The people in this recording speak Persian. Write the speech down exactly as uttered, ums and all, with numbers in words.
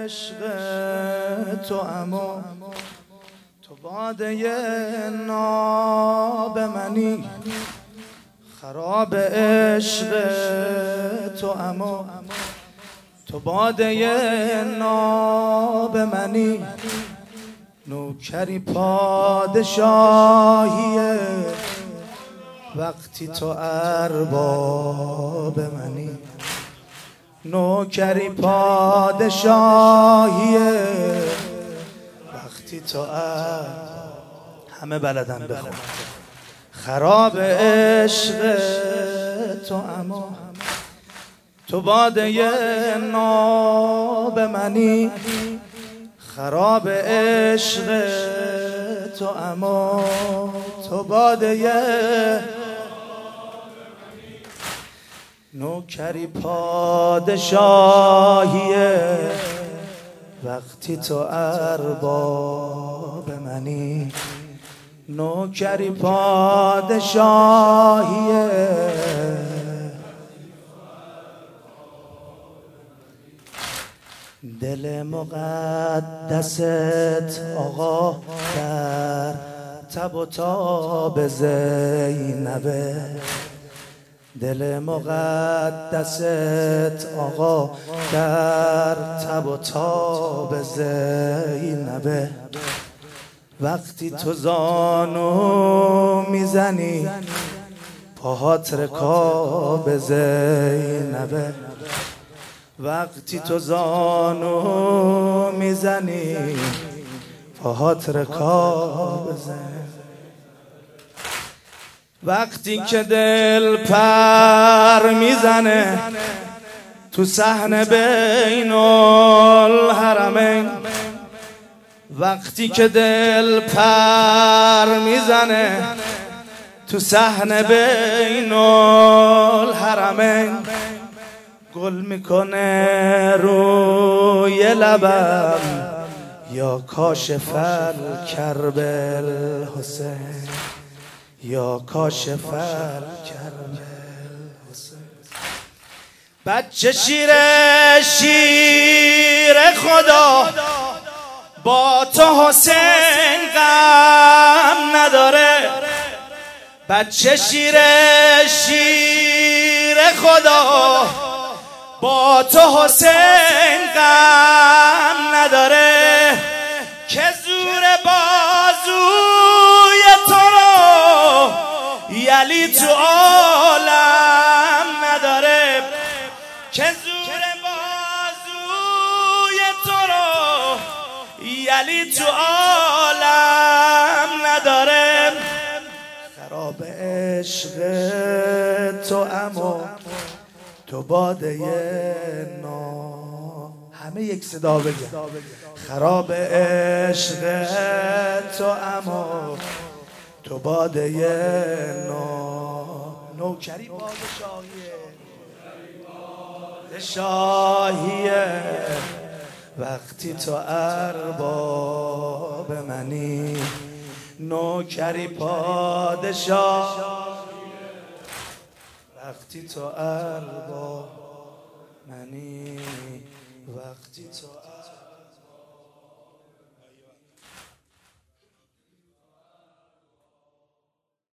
عشق تو اما تو باده ناب منی، خراب عشق تو اما تو باده ناب منی، نوکری پادشاهیه وقتی تو ارباب منی، نوکری پادشاهیه وقتی تو ارباب. همه بلدن بخون. خراب عشق تو اما تو باده ناب منی، خراب عشق تو اما تو باده نوکری پادشاهیه وقتی تو ارباب منی، نوکری پادشاهیه دل مقدست آقا در تب و تاب زینبه، دل مقدست آقا در تب و تاب زینبه، وقتی تو زانو میزنی پاهات رکاب زینبه، وقتی تو زانو میزنی پاهات رکاب زینبه، وقتی که دل پر میزنه تو صحن بین الحرمین، وقتی که دل پر میزنه تو صحن بین الحرمین، گل میکنه روی لبم یا کاشف الکرب الحسین، یا کاشف الکرب الحسین. بچه شیر شیر خدا با تو حسین غم نداره، بچه شیر شیر خدا با تو حسین غم نداره، که زور بازوی تو رو یلی تو عالم نداره، که زور بازوی تو رو یلی تو عالم نداره. خراب عشق تو اما تو باده نا، همه یک صدا بگن. خراب عشق تو اما تو باده نا، نوکری پادشاهیه وقتی تو ارباب منی، نوکری پادشاه وقتی تو ارباب منی، وقتی تو ارباب